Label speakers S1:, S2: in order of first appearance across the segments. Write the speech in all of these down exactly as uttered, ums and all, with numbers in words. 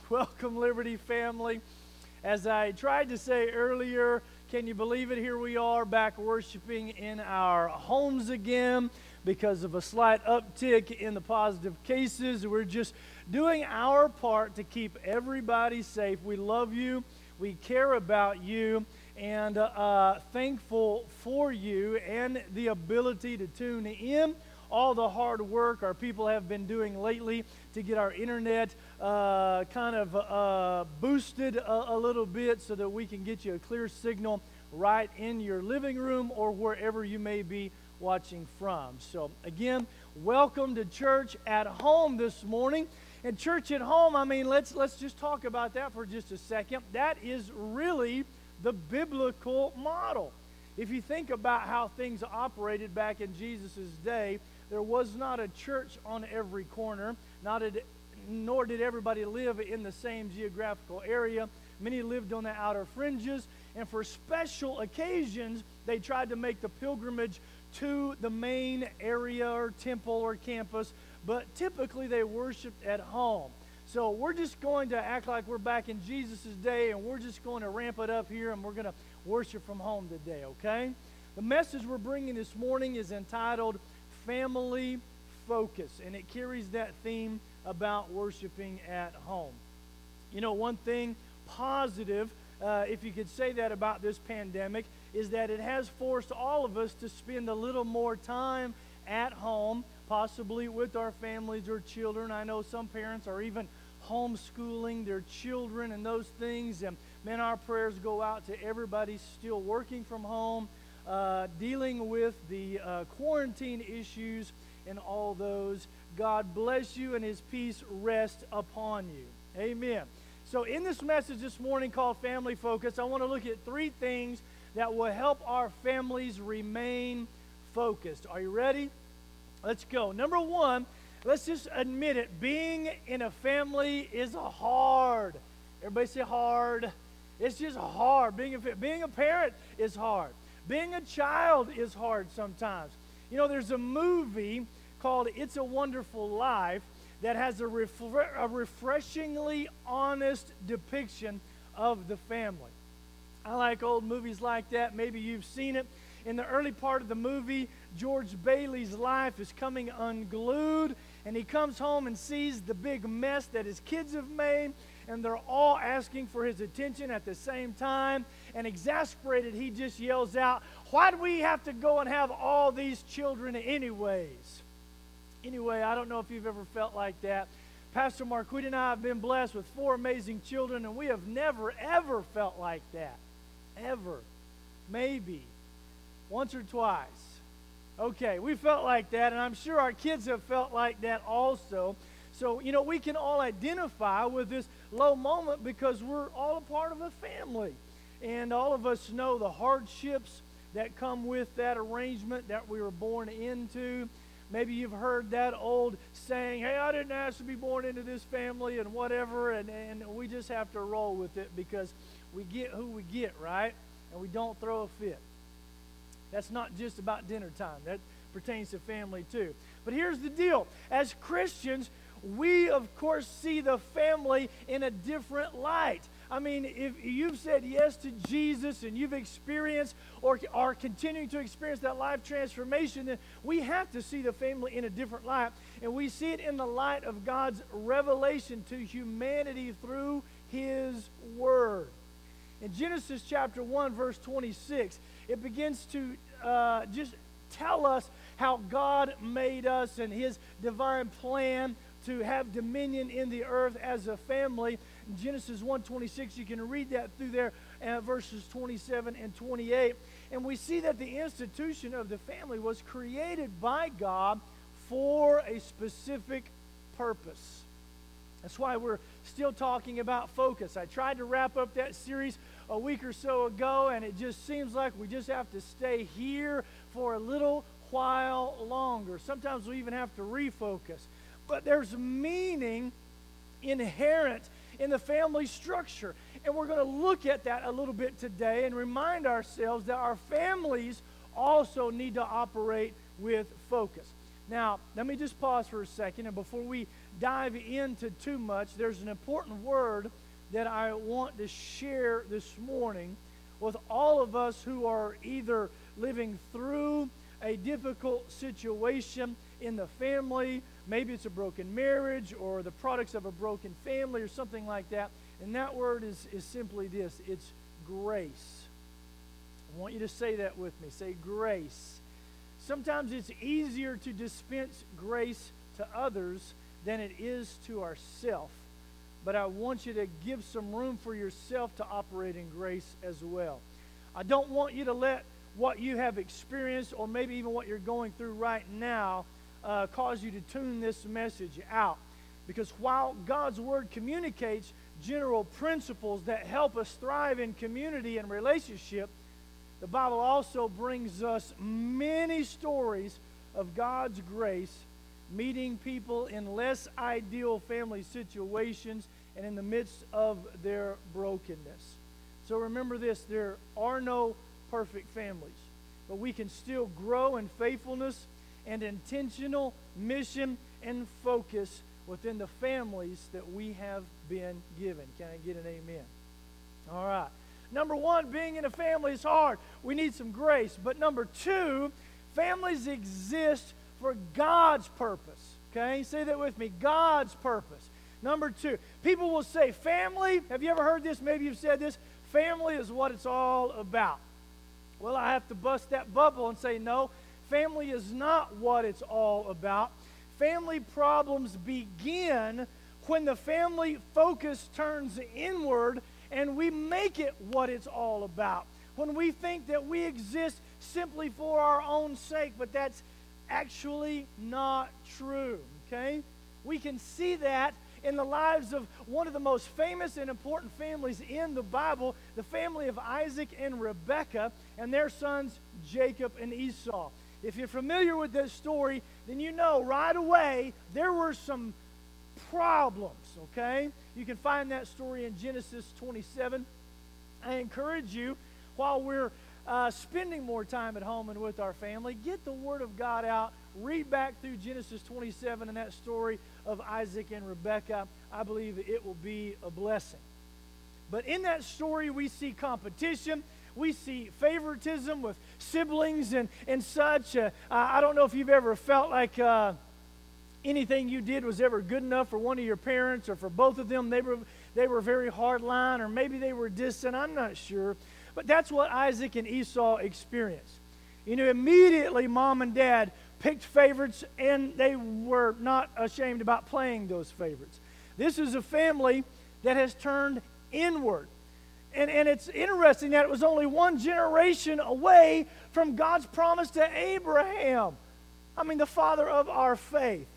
S1: Welcome, Liberty family. As I tried to say earlier, can you believe it? Here we are back worshiping in our homes again because of a slight uptick in the positive cases. We're just doing our part to keep everybody safe. We love you. We care about you. And uh, thankful for you and the ability to tune in. All the hard work our people have been doing lately to get our internet uh, kind of uh, boosted a, a little bit so that we can get you a clear signal right in your living room or wherever you may be watching from. So again, welcome to Church at Home this morning. And Church at Home, I mean, let's let's just talk about that for just a second. That is really the biblical model. If you think about how things operated back in Jesus' day, there was not a church on every corner, not a, nor did everybody live in the same geographical area. Many lived on the outer fringes, and for special occasions, they tried to make the pilgrimage to the main area or temple or campus, but typically they worshiped at home. So we're just going to act like we're back in Jesus' day, and we're just going to ramp it up here, and we're going to worship from home today, okay? The message we're bringing this morning is entitled Family Focus, and it carries that theme about worshiping at home. You know, one thing positive, uh, if you could say that about this pandemic, is that it has forced all of us to spend a little more time at home, possibly with our families or children. I know some parents are even homeschooling their children and those things. And man, our prayers go out to everybody still working from home, uh, dealing with the uh, quarantine issues and all those. God bless you and His peace rest upon you. Amen. So in this message this morning called Family Focus, I want to look at three things that will help our families remain focused. Are you ready? Let's go. Number one, let's just admit it. Being in a family is hard. Everybody say hard. It's just hard. Being a, being a parent is hard. Being a child is hard sometimes. You know, there's a movie called It's a Wonderful Life that has a, refre- a refreshingly honest depiction of the family. I like old movies like that. Maybe you've seen it. In the early part of the movie, George Bailey's life is coming unglued, and he comes home and sees the big mess that his kids have made, and they're all asking for his attention at the same time. And exasperated, he just yells out, "Why do we have to go and have all these children anyways?" Anyway, I don't know if you've ever felt like that. Pastor Marquita and I have been blessed with four amazing children, and we have never, ever felt like that. Ever. Maybe. Once or twice. Okay, we felt like that, and I'm sure our kids have felt like that also. So, you know, we can all identify with this low moment because we're all a part of a family. And all of us know the hardships that come with that arrangement that we were born into. Maybe you've heard that old saying, "Hey, I didn't ask to be born into this family," and whatever, and, and we just have to roll with it because we get who we get, right? And we don't throw a fit. That's not just about dinner time. That pertains to family too. But here's the deal. As Christians, we, of course, see the family in a different light. I mean, if you've said yes to Jesus and you've experienced or are continuing to experience that life transformation, then we have to see the family in a different light. And we see it in the light of God's revelation to humanity through His Word. In Genesis chapter one, verse twenty-six, it begins to uh, just tell us how God made us and His divine plan to have dominion in the earth as a family. In Genesis one twenty-six, you can read that through there, uh, verses twenty-seven and twenty-eight. And we see that the institution of the family was created by God for a specific purpose. That's why we're still talking about focus. I tried to wrap up that series a week or so ago, and it just seems like we just have to stay here for a little while longer. Sometimes we even have to refocus. But there's meaning inherent in the family structure. And we're going to look at that a little bit today and remind ourselves that our families also need to operate with focus. Now, let me just pause for a second, and before we dive into too much, there's an important word that I want to share this morning with all of us who are either living through a difficult situation in the family. Maybe it's a broken marriage or the products of a broken family or something like that. And that word is, is simply this. It's grace. I want you to say that with me. Say grace. Sometimes it's easier to dispense grace to others than it is to ourselves. But I want you to give some room for yourself to operate in grace as well. I don't want you to let what you have experienced or maybe even what you're going through right now uh, cause you to tune this message out. Because while God's Word communicates general principles that help us thrive in community and relationship, the Bible also brings us many stories of God's grace meeting people in less ideal family situations and in the midst of their brokenness. So remember this, there are no perfect families, but we can still grow in faithfulness and intentional mission and focus within the families that we have been given. Can I get an amen? All right. Number one, being in a family is hard. We need some grace. But number two, families exist for God's purpose. Okay? Say that with me. God's purpose. Number two, people will say family. Have you ever heard this? Maybe you've said this. Family is what it's all about. Well, I have to bust that bubble and say no. Family is not what it's all about. Family problems begin when the family focus turns inward and we make it what it's all about. When we think that we exist simply for our own sake, but that's actually not true, okay? We can see that in the lives of one of the most famous and important families in the Bible, the family of Isaac and Rebekah and their sons Jacob and Esau. If you're familiar with this story, then you know right away there were some problems, okay? You can find that story in Genesis twenty-seven. I encourage you, while we're uh, spending more time at home and with our family, get the Word of God out, read back through Genesis twenty-seven and that story of Isaac and Rebekah. I believe it will be a blessing. But in that story, we see competition. We see favoritism with siblings and, and such. Uh, I don't know if you've ever felt like uh, anything you did was ever good enough for one of your parents or for both of them. They were, they were very hard line, or maybe they were distant. I'm not sure. But that's what Isaac and Esau experienced. You know, immediately mom and dad picked favorites, and they were not ashamed about playing those favorites. This is a family that has turned inward. And, and it's interesting that it was only one generation away from God's promise to Abraham. I mean, the father of our faith.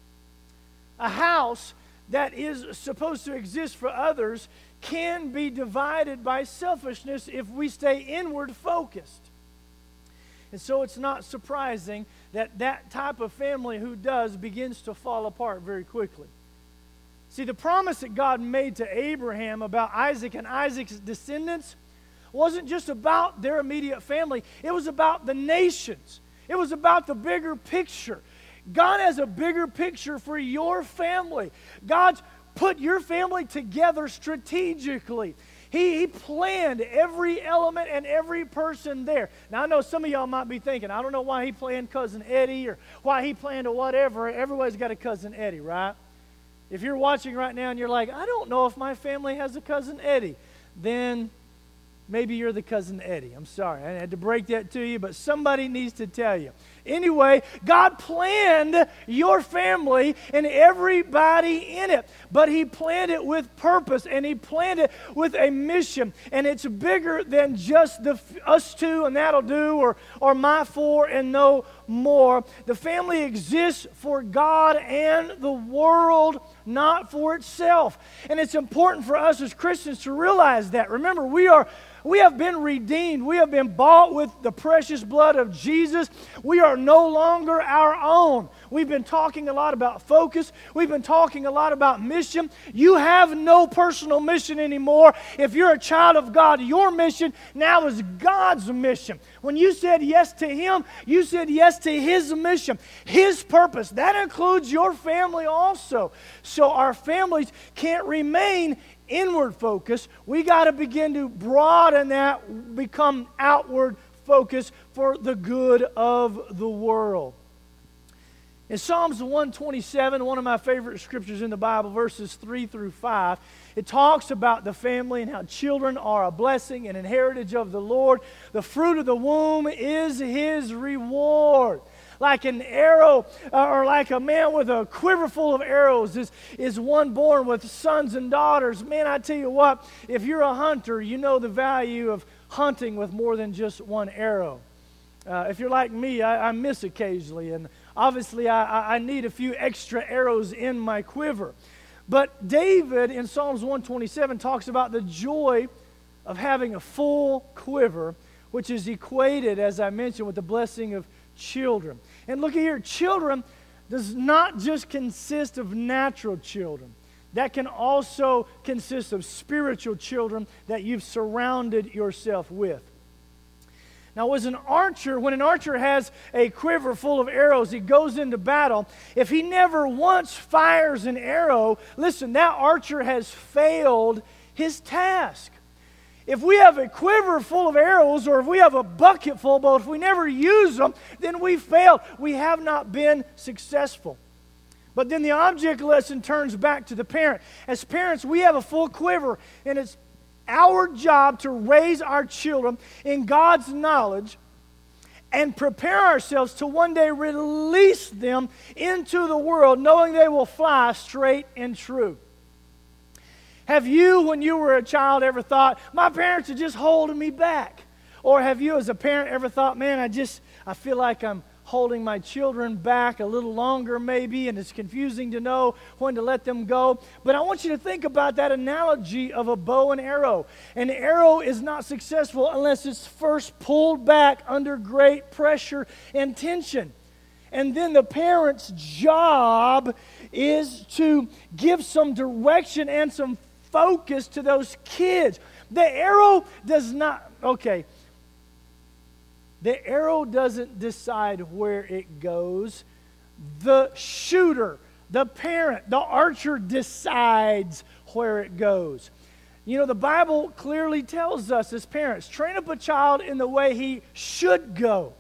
S1: A house that is supposed to exist for others can be divided by selfishness if we stay inward focused. And so it's not surprising that that type of family who does begins to fall apart very quickly. See, the promise that God made to Abraham about Isaac and Isaac's descendants wasn't just about their immediate family. It was about the nations. It was about the bigger picture. God has a bigger picture for your family. God's put your family together strategically. He, he planned every element and every person there. Now, I know some of y'all might be thinking, I don't know why he planned Cousin Eddie or why he planned a whatever. Everybody's got a Cousin Eddie, right? If you're watching right now and you're like, I don't know if my family has a Cousin Eddie, then maybe you're the Cousin Eddie. I'm sorry. I had to break that to you, but somebody needs to tell you. Anyway, God planned your family and everybody in it, but He planned it with purpose, and He planned it with a mission, and it's bigger than just the us two and that'll do, or, or my four and no more. The family exists for God and the world, not for itself. And it's important for us as Christians to realize that. Remember, we are We have been redeemed. We have been bought with the precious blood of Jesus. We are no longer our own. We've been talking a lot about focus. We've been talking a lot about mission. You have no personal mission anymore. If you're a child of God, your mission now is God's mission. When you said yes to Him, you said yes to His mission, His purpose. That includes your family also. So our families can't remain inward focused. We got to begin to broaden that, become outward focused for the good of the world. In Psalms one twenty-seven, one of my favorite scriptures in the Bible, verses three through five, it talks about the family and how children are a blessing and an heritage of the Lord. The fruit of the womb is His reward. Like an arrow, uh, or like a man with a quiver full of arrows is, is one born with sons and daughters. Man, I tell you what, if you're a hunter, you know the value of hunting with more than just one arrow. Uh, if you're like me, I, I miss occasionally, and obviously I, I need a few extra arrows in my quiver. But David in Psalms one twenty-seven talks about the joy of having a full quiver, which is equated, as I mentioned, with the blessing of children. And look at here, children does not just consist of natural children. That can also consist of spiritual children that you've surrounded yourself with. Now, as an archer, when an archer has a quiver full of arrows, he goes into battle. If he never once fires an arrow, listen, that archer has failed his task. If we have a quiver full of arrows, or if we have a bucket full, but if we never use them, then we failed. We have not been successful. But then the object lesson turns back to the parent. As parents, we have a full quiver, and it's our job to raise our children in God's knowledge and prepare ourselves to one day release them into the world, knowing they will fly straight and true. Have you, when you were a child, ever thought, my parents are just holding me back? Or have you as a parent ever thought, man, I just, I feel like I'm holding my children back a little longer maybe, and it's confusing to know when to let them go. But I want you to think about that analogy of a bow and arrow. An arrow is not successful unless it's first pulled back under great pressure and tension. And then the parent's job is to give some direction and some focus to those kids. The arrow does not, okay, the arrow doesn't decide where it goes. The shooter, the parent, the archer decides where it goes. You know, the Bible clearly tells us as parents, train up a child in the way he should go.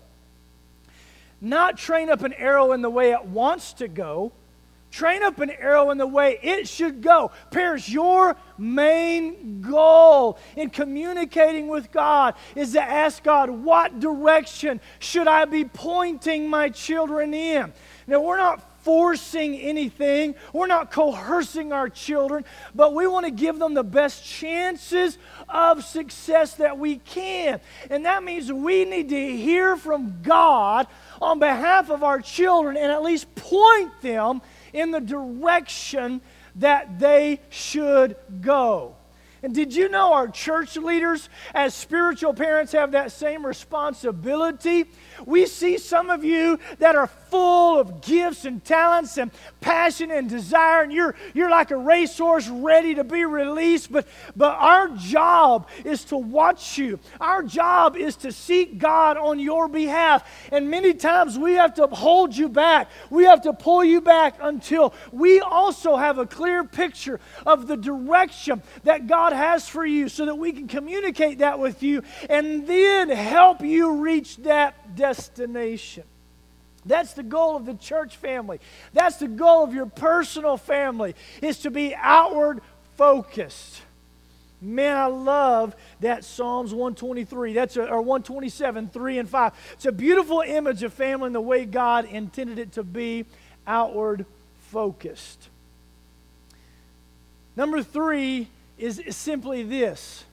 S1: Not train up an arrow in the way it wants to go. Train up an arrow in the way it should go. Parents, your main goal in communicating with God is to ask God, what direction should I be pointing my children in? Now, we're not forcing anything. We're not coercing our children, but we want to give them the best chances of success that we can. And that means we need to hear from God on behalf of our children and at least point them in the direction that they should go. And did you know our church leaders, as spiritual parents, have that same responsibility? We see some of you that are full of gifts and talents and passion and desire, and you're, you're like a racehorse ready to be released, but, but our job is to watch you. Our job is to seek God on your behalf, and many times we have to hold you back. We have to pull you back until we also have a clear picture of the direction that God has for you, so that we can communicate that with you and then help you reach that destination. That's the goal of the church family. That's the goal of your personal family, is to be outward focused. Man, I love that Psalms one twenty-three, that's a, or one twenty-seven, three and five. It's a beautiful image of family in the way God intended it to be, outward focused. Number three is simply this.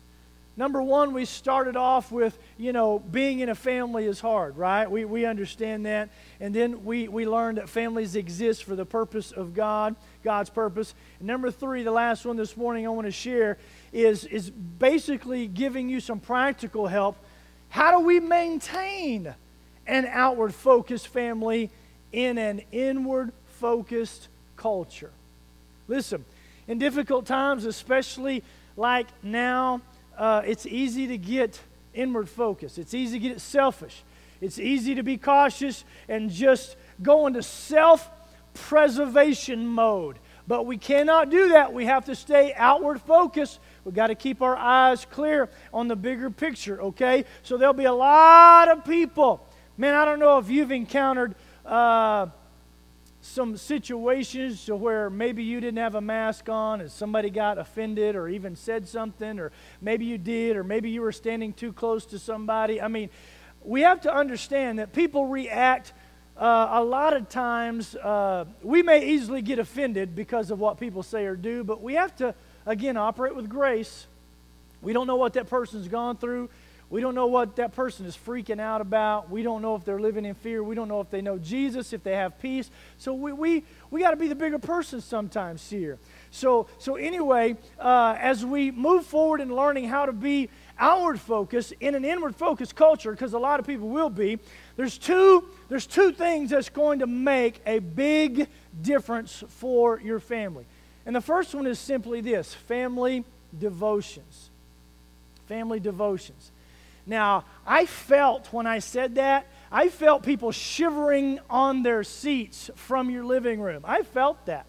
S1: Number one, we started off with, you know, being in a family is hard, right? We we understand that. And then we, we learned that families exist for the purpose of God, God's purpose. And number three, the last one this morning I want to share is, is basically giving you some practical help. How do we maintain an outward-focused family in an inward-focused culture? Listen, in difficult times, especially like now, uh, it's easy to get inward focus. It's easy to get selfish. It's easy to be cautious and just go into self-preservation mode. But we cannot do that. We have to stay outward focused. We've got to keep our eyes clear on the bigger picture, okay? So there'll be a lot of people. Man, I don't know if you've encountered uh, some situations to where maybe you didn't have a mask on and somebody got offended or even said something, or maybe you did, or maybe you were standing too close to somebody. I mean, we have to understand that people react uh, a lot of times. Uh, we may easily get offended because of what people say or do, but we have to, again, operate with grace. We don't know what that person's gone through. We don't know what that person is freaking out about. We don't know if they're living in fear. We don't know if they know Jesus, if they have peace. So we we, we got to be the bigger person sometimes here. So, so anyway, uh, as we move forward in learning how to be outward focused in an inward focused culture, because a lot of people will be, there's two, there's two things that's going to make a big difference for your family. And the first one is simply this: family devotions. Family devotions. Now, I felt when I said that, I felt people shivering on their seats from your living room. I felt that.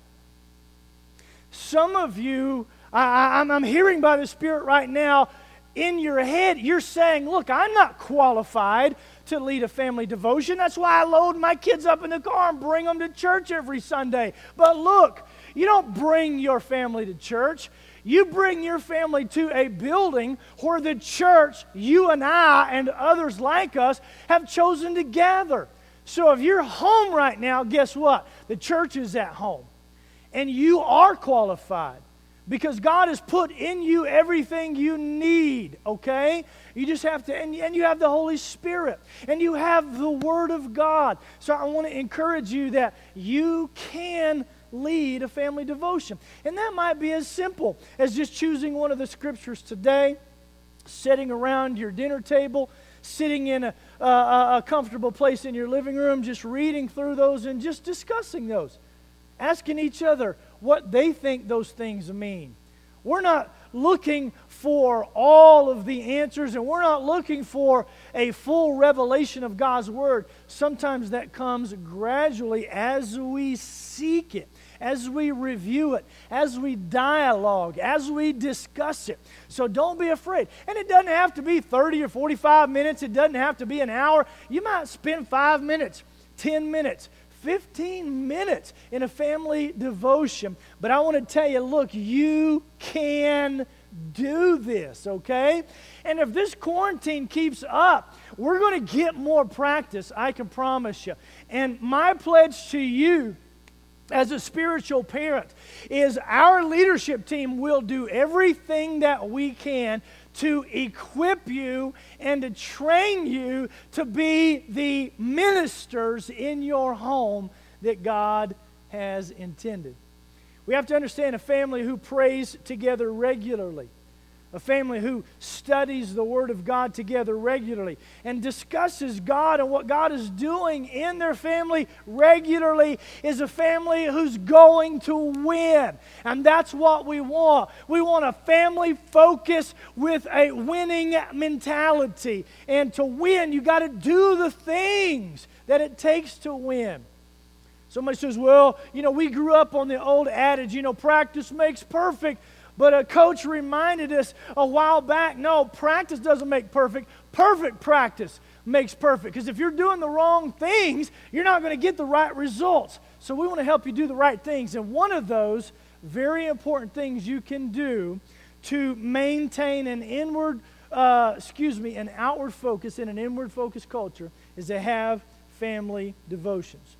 S1: Some of you, I, I'm, I'm hearing by the Spirit right now, in your head, you're saying, look, I'm not qualified to lead a family devotion. That's why I load my kids up in the car and bring them to church every Sunday. But look, you don't bring your family to church. You bring your family to a building where the church, you and I and others like us, have chosen to gather. So if you're home right now, guess what? The church is at home. And you are qualified because God has put in you everything you need, okay? You just have to, and, and you have the Holy Spirit, and you have the Word of God. So I want to encourage you that you can lead a family devotion. And that might be as simple as just choosing one of the scriptures today, sitting around your dinner table, sitting in a, a, a comfortable place in your living room, just reading through those and just discussing those, asking each other what they think those things mean. We're not looking for all of the answers, and we're not looking for a full revelation of God's Word. Sometimes that comes gradually as we seek it, as we review it, as we dialogue, as we discuss it. So don't be afraid. And it doesn't have to be thirty or forty-five minutes. It doesn't have to be an hour. You might spend five minutes, ten minutes, fifteen minutes in a family devotion. But I want to tell you, look, you can do this, okay? And if this quarantine keeps up, we're going to get more practice, I can promise you. And my pledge to you as a spiritual parent is our leadership team will do everything that we can to equip you and to train you to be the ministers in your home that God has intended. We have to understand a family who prays together regularly, a family who studies the Word of God together regularly and discusses God and what God is doing in their family regularly is a family who's going to win. And that's what we want. We want a family focus with a winning mentality. And to win, you got to do the things that it takes to win. Somebody says, well, you know, we grew up on the old adage, you know, practice makes perfect. But a coach reminded us a while back, no, practice doesn't make perfect. Perfect practice makes perfect. Because if you're doing the wrong things, you're not going to get the right results. So we want to help you do the right things. And one of those very important things you can do to maintain an inward, uh, excuse me, an outward focus in an inward focused culture is to have family devotions.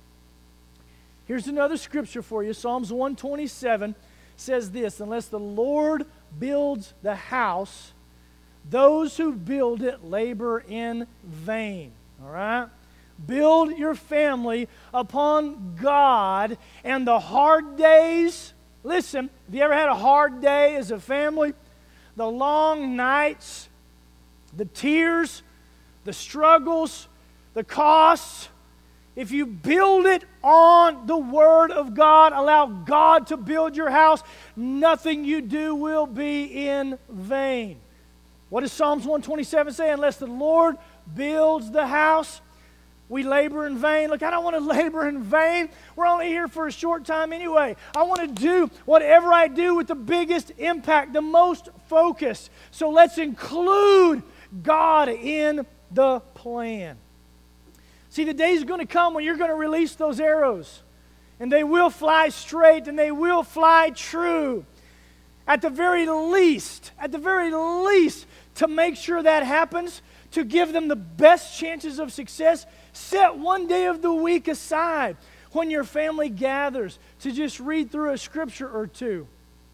S1: Here's another scripture for you. Psalms one twenty-seven says this: unless the Lord builds the house, Those who build it labor in vain. All right? Build your family upon God, and the hard days, listen, have you ever had a hard day as a family? The long nights, the tears, the struggles, the costs. If you build it on the Word of God, allow God to build your house, nothing you do will be in vain. What does Psalms one twenty-seven say? Unless the Lord builds the house, we labor in vain. Look, I don't want to labor in vain. We're only here for a short time anyway. I want to do whatever I do with the biggest impact, the most focus. So let's include God in the plan. See, the day's going to come when you're going to release those arrows, and they will fly straight and they will fly true. At the very least, at the very least, to make sure that happens, to give them the best chances of success, set one day of the week aside when your family gathers to just read through a scripture or two.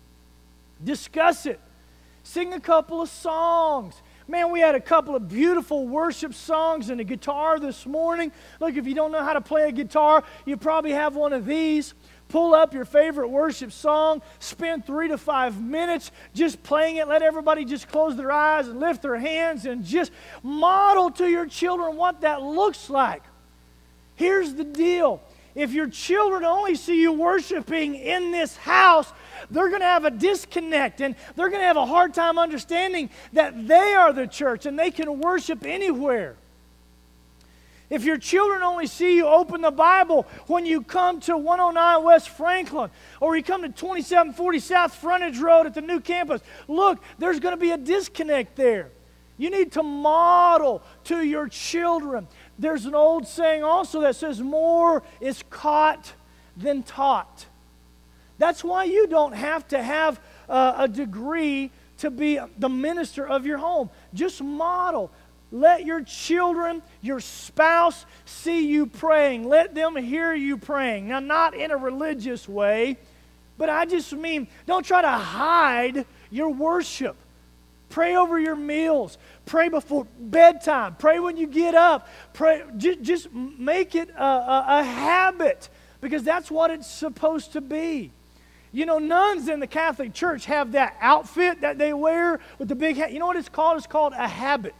S1: Discuss it. Sing a couple of songs. Man, we had a couple of beautiful worship songs and a guitar this morning. Look, if you don't know how to play a guitar, you probably have one of these. Pull up your favorite worship song, spend three to five minutes just playing it. Let everybody just close their eyes and lift their hands and just model to your children what that looks like. Here's the deal. If your children only see you worshiping in this house, they're going to have a disconnect, and they're going to have a hard time understanding that they are the church and they can worship anywhere. If your children only see you open the Bible when you come to one oh nine West Franklin, or you come to twenty-seven forty South Frontage Road at the new campus, look, there's going to be a disconnect there. You need to model to your children. There's an old saying also that says, more is caught than taught. That's why you don't have to have uh, a degree to be the minister of your home. Just model. Let your children, your spouse, see you praying. Let them hear you praying. Now, not in a religious way, but I just mean, don't try to hide your worship. Pray over your meals. Pray before bedtime. Pray when you get up. Pray. Just, just make it a, a, a habit, because that's what it's supposed to be. You know, nuns in the Catholic Church have that outfit that they wear with the big hat. You know what it's called? It's called a habit.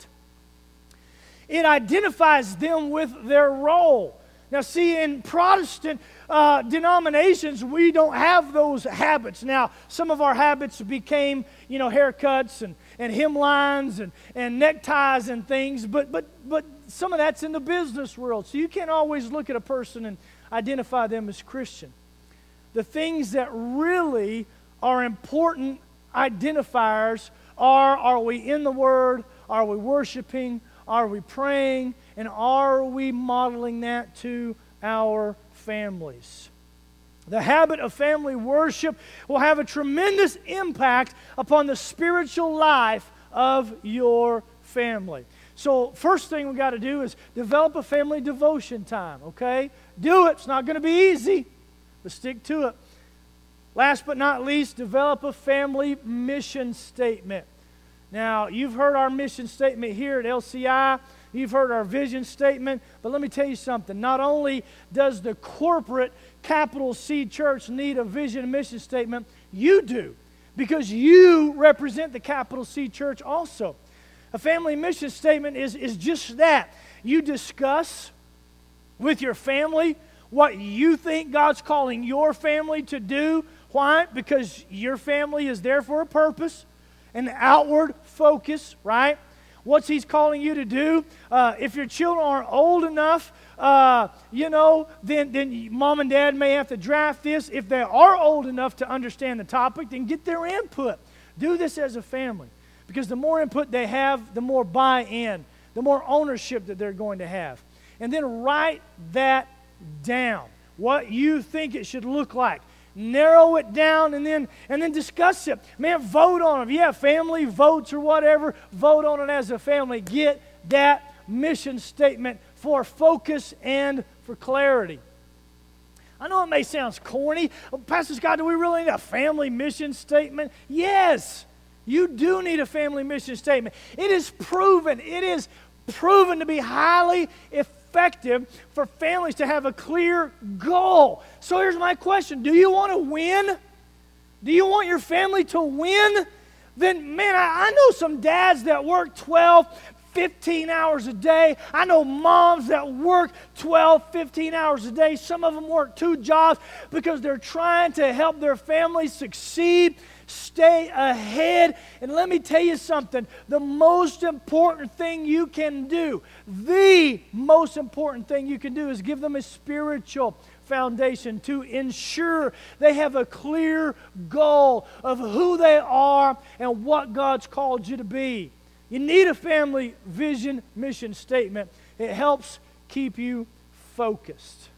S1: It identifies them with their role. Now, see, in Protestant uh, denominations, we don't have those habits. Now, some of our habits became, you know, haircuts and, and hemlines and, and neckties and things, but, but, but some of that's in the business world. So you can't always look at a person and identify them as Christian. The things that really are important identifiers are, are we in the Word? Are we worshiping? Are we praying? And are we modeling that to our families? The habit of family worship will have a tremendous impact upon the spiritual life of your family. So first thing we got to do is develop a family devotion time, okay? Do it. It's not going to be easy, but stick to it. Last but not least, develop a family mission statement. Now, you've heard our mission statement here at L C I. You've heard our vision statement. But let me tell you something. Not only does the corporate capital C church need a vision and mission statement, you do. Because you represent the capital C church also. A family mission statement is, is just that. You discuss with your family what you think God's calling your family to do. Why? Because your family is there for a purpose. An outward focus, right? What's He's calling you to do? Uh, if your children aren't old enough, uh, you know, then, then mom and dad may have to draft this. If they are old enough to understand the topic, then get their input. Do this as a family. Because the more input they have, the more buy-in, the more ownership that they're going to have. And then write that down, what you think it should look like. Narrow it down and then and then discuss it. Man, vote on it. If you have family votes or whatever, vote on it as a family. Get that mission statement for focus and for clarity. I know it may sound corny. Oh, Pastor Scott, do we really need a family mission statement? Yes. You do need a family mission statement. It is proven, it is proven to be highly effective for families to have a clear goal. So here's my question. Do you want to win? Do you want your family to win? Then, man, I, I know some dads that work twelve, fifteen hours a day. I know moms that work twelve, fifteen hours a day. Some of them work two jobs because they're trying to help their family succeed, stay ahead. And let me tell you something. The most important thing you can do, the most important thing you can do is give them a spiritual foundation to ensure they have a clear goal of who they are and what God's called you to be. You need a family vision mission statement. It helps keep you focused.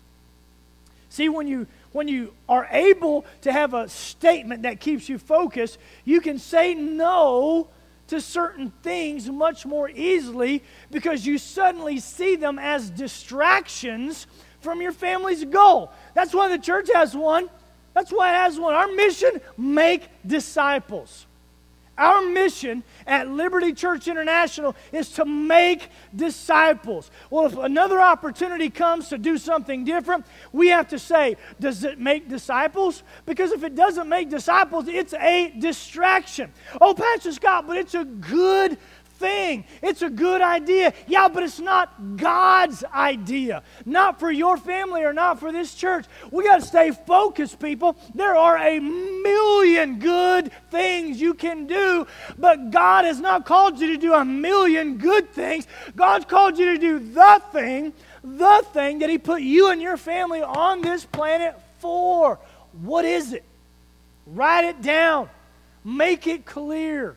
S1: See, when you when you are able to have a statement that keeps you focused, you can say no to certain things much more easily because you suddenly see them as distractions from your family's goal. That's why the church has one. That's why it has one. Our mission, make disciples. Our mission at Liberty Church International is to make disciples. Well, if another opportunity comes to do something different, we have to say, does it make disciples? Because if it doesn't make disciples, it's a distraction. Oh, Pastor Scott, but it's a good thing. It's a good idea. Yeah, but it's not God's idea. Not for your family or not for this church. We got to stay focused, people. There are a million good things you can do, but God has not called you to do a million good things. God's called you to do the thing, the thing that He put you and your family on this planet for. What is it? Write it down. Make it clear,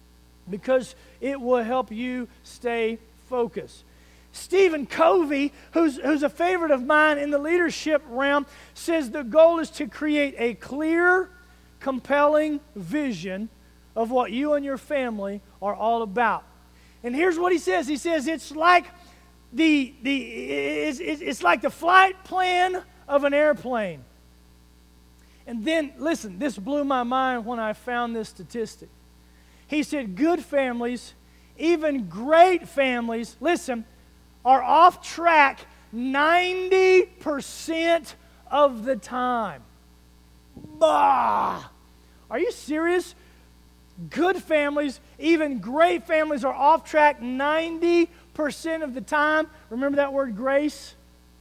S1: because it will help you stay focused. Stephen Covey, who's, who's a favorite of mine in the leadership realm, says the goal is to create a clear, compelling vision of what you and your family are all about. And here's what he says. He says it's like the, the, it's, it's like the flight plan of an airplane. And then, listen, this blew my mind when I found this statistic. He said good families, even great families, listen, are off track ninety percent of the time. Bah! Are you serious? Good families, even great families are off track ninety percent of the time. Remember that word grace?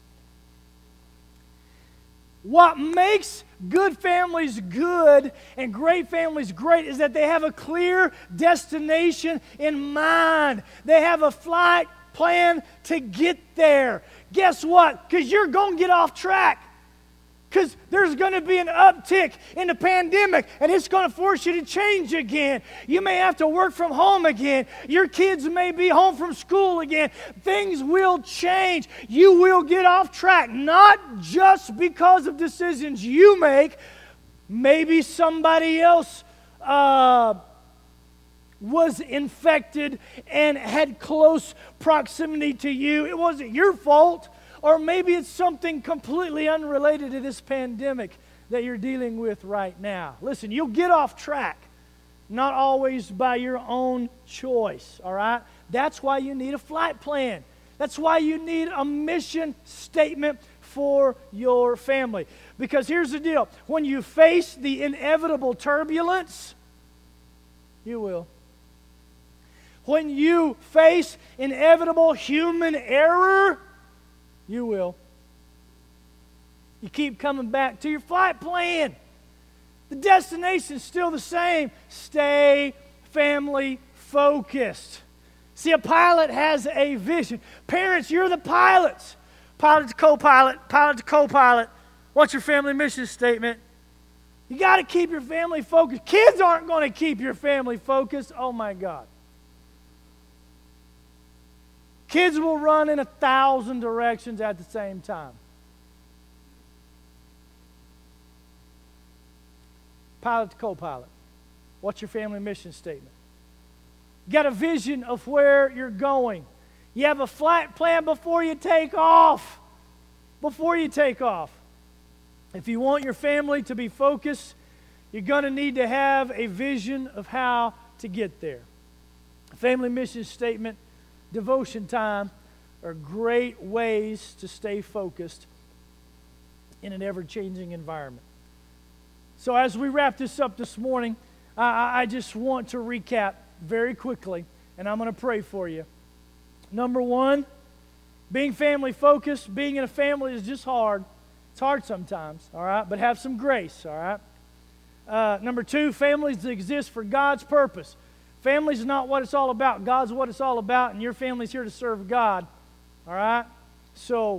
S1: What makes good families good and great families great is that they have a clear destination in mind. They have a flight plan to get there. Guess what? Because you're going to get off track. Because there's going to be an uptick in the pandemic, and it's going to force you to change again. You may have to work from home again. Your kids may be home from school again. Things will change. You will get off track, not just because of decisions you make. Maybe somebody else uh, was infected and had close proximity to you. It wasn't your fault. Or maybe it's something completely unrelated to this pandemic that you're dealing with right now. Listen, you'll get off track, not always by your own choice, all right? That's why you need a flight plan. That's why you need a mission statement for your family. Because here's the deal. When you face the inevitable turbulence, you will. When you face inevitable human error, you will. You keep coming back to your flight plan. The destination's still the same. Stay family focused. See, a pilot has a vision. Parents, you're the pilots. Pilot to co-pilot, pilot to co-pilot. What's your family mission statement? You got to keep your family focused. Kids aren't going to keep your family focused. Oh, my God. Kids will run in a thousand directions at the same time. Pilot to co-pilot. What's your family mission statement? You got a vision of where you're going. You have a flight plan before you take off. Before you take off. If you want your family to be focused, you're going to need to have a vision of how to get there. Family mission statement, devotion time are great ways to stay focused in an ever-changing environment. So as we wrap this up this morning, I, I just want to recap very quickly, and I'm going to pray for you. Number one, being family focused, being in a family is just hard. It's hard sometimes, all right? But have some grace, all right? Uh, number two, families exist for God's purpose. Family's is not what it's all about. God's what it's all about, and your family's here to serve God, all right? So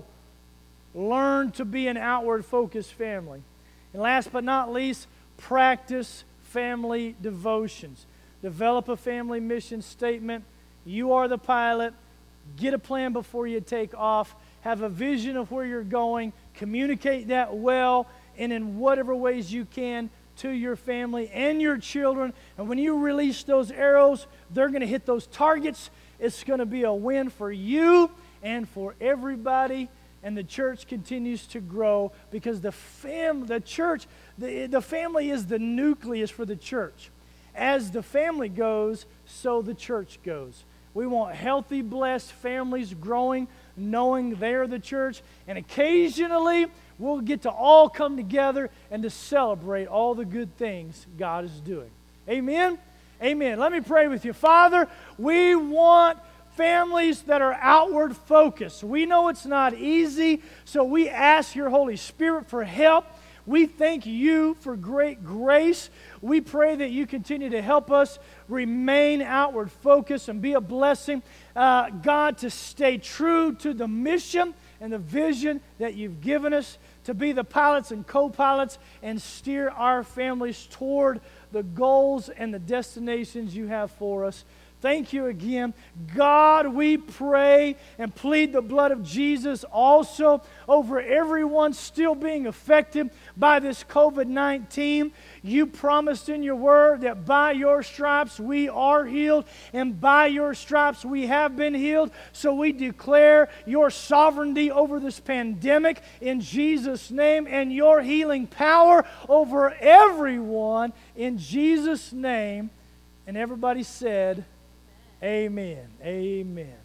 S1: learn to be an outward-focused family. And last but not least, practice family devotions. Develop a family mission statement. You are the pilot. Get a plan before you take off. Have a vision of where you're going. Communicate that well and in whatever ways you can to your family and your children. And when you release those arrows, they're going to hit those targets. It's going to be a win for you and for everybody. And the church continues to grow because the fam, the church, the, the family is the nucleus for the church. As the family goes, so the church goes. We want healthy, blessed families growing, knowing they're the church. And occasionally, we'll get to all come together and to celebrate all the good things God is doing. Amen? Amen. Let me pray with you. Father, we want families that are outward focused. We know it's not easy, so we ask your Holy Spirit for help. We thank you for great grace. We pray that you continue to help us remain outward focused and be a blessing. Uh, God, to stay true to the mission and the vision that you've given us, to be the pilots and co-pilots and steer our families toward the goals and the destinations you have for us. Thank you again. God, we pray and plead the blood of Jesus also over everyone still being affected by this covid nineteen. You promised in your word that by your stripes we are healed, and by your stripes we have been healed. So we declare your sovereignty over this pandemic in Jesus' name, and your healing power over everyone in Jesus' name. And everybody said, Amen. Amen.